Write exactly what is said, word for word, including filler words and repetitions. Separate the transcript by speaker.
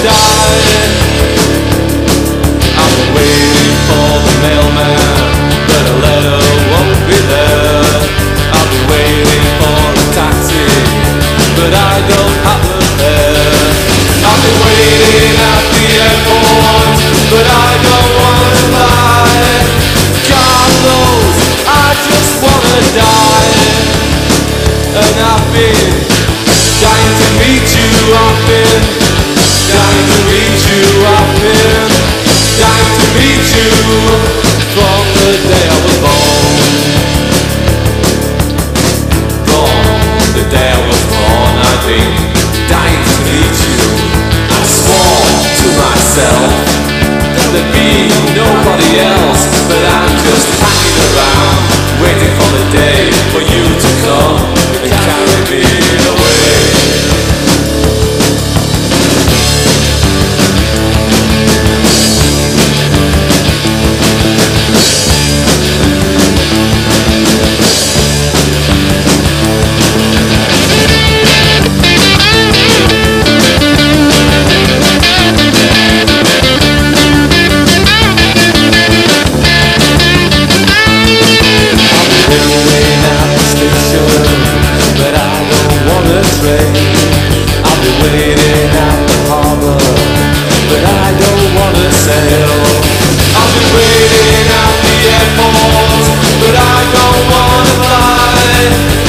Speaker 1: die. I've been waiting for the mailman, but a letter won't be there. I've been waiting for a taxi, but I don't have a fare. I've been waiting at the airport, but I don't wanna fly. God knows I just wanna die. And I've been dying to meet you, I've been dying to meet you, I've been dying to meet you from the day I was born. From the day I was born, I've been dying to meet you. I swore to myself that there'd be nobody else, but I'm just hanging around, waiting for the day for you to come and carry me away. I've been waiting at the harbour, but I don't wanna sail. I've been waiting at the airport, but I don't wanna fly.